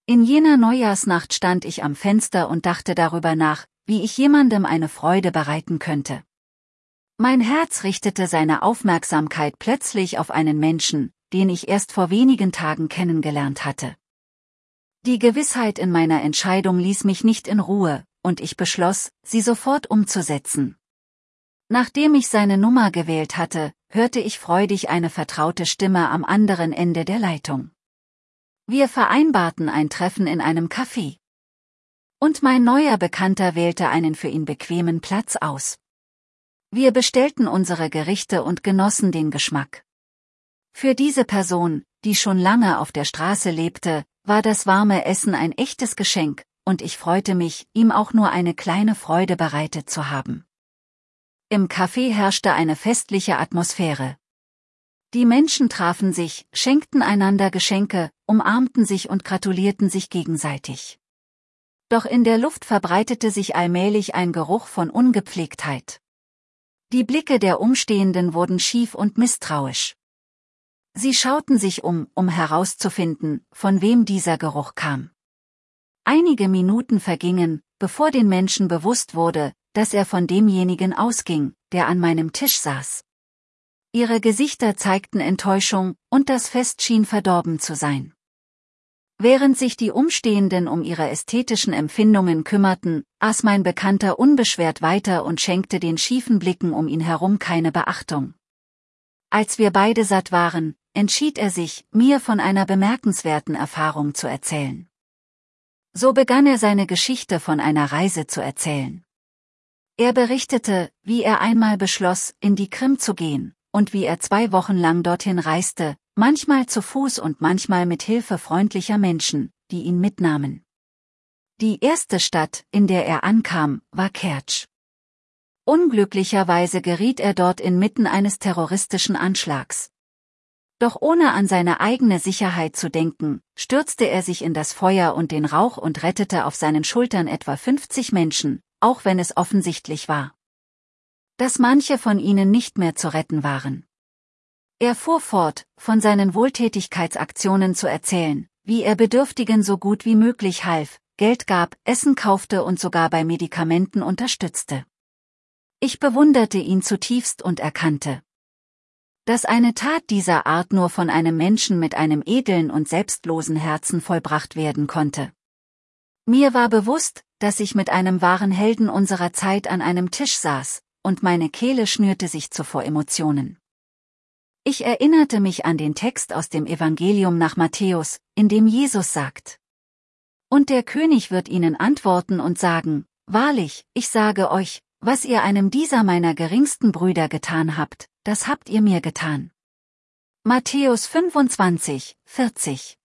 In jener Neujahrsnacht stand ich am Fenster und dachte darüber nach, wie ich jemandem eine Freude bereiten könnte. Mein Herz richtete seine Aufmerksamkeit plötzlich auf einen Menschen, den ich erst vor wenigen Tagen kennengelernt hatte. Die Gewissheit in meiner Entscheidung ließ mich nicht in Ruhe, und ich beschloss, sie sofort umzusetzen. Nachdem ich seine Nummer gewählt hatte, hörte ich freudig eine vertraute Stimme am anderen Ende der Leitung. Wir vereinbarten ein Treffen in einem Café. Und mein neuer Bekannter wählte einen für ihn bequemen Platz aus. Wir bestellten unsere Gerichte und genossen den Geschmack. Für diese Person, die schon lange auf der Straße lebte, war das warme Essen ein echtes Geschenk, und ich freute mich, ihm auch nur eine kleine Freude bereitet zu haben. Im Café herrschte eine festliche Atmosphäre. Die Menschen trafen sich, schenkten einander Geschenke, umarmten sich und gratulierten sich gegenseitig. Doch in der Luft verbreitete sich allmählich ein Geruch von Ungepflegtheit. Die Blicke der Umstehenden wurden schief und misstrauisch. Sie schauten sich um herauszufinden, von wem dieser Geruch kam. Einige Minuten vergingen, bevor den Menschen bewusst wurde, dass er von demjenigen ausging, der an meinem Tisch saß. Ihre Gesichter zeigten Enttäuschung, und das Fest schien verdorben zu sein. Während sich die Umstehenden um ihre ästhetischen Empfindungen kümmerten, aß mein Bekannter unbeschwert weiter und schenkte den schiefen Blicken um ihn herum keine Beachtung. Als wir beide satt waren, entschied er sich, mir von einer bemerkenswerten Erfahrung zu erzählen. So begann er seine Geschichte von einer Reise zu erzählen. Er berichtete, wie er einmal beschloss, in die Krim zu gehen, und wie er 2 Wochen lang dorthin reiste, manchmal zu Fuß und manchmal mit Hilfe freundlicher Menschen, die ihn mitnahmen. Die erste Stadt, in der er ankam, war Kertsch. Unglücklicherweise geriet er dort inmitten eines terroristischen Anschlags. Doch ohne an seine eigene Sicherheit zu denken, stürzte er sich in das Feuer und den Rauch und rettete auf seinen Schultern etwa 50 Menschen, auch wenn es offensichtlich war, dass manche von ihnen nicht mehr zu retten waren. Er fuhr fort, von seinen Wohltätigkeitsaktionen zu erzählen, wie er Bedürftigen so gut wie möglich half, Geld gab, Essen kaufte und sogar bei Medikamenten unterstützte. Ich bewunderte ihn zutiefst und erkannte, dass eine Tat dieser Art nur von einem Menschen mit einem edlen und selbstlosen Herzen vollbracht werden konnte. Mir war bewusst, dass ich mit einem wahren Helden unserer Zeit an einem Tisch saß, und meine Kehle schnürte sich vor Emotionen. Ich erinnerte mich an den Text aus dem Evangelium nach Matthäus, in dem Jesus sagt: Und der König wird ihnen antworten und sagen: Wahrlich, ich sage euch, was ihr einem dieser meiner geringsten Brüder getan habt, das habt ihr mir getan. Matthäus 25, 40.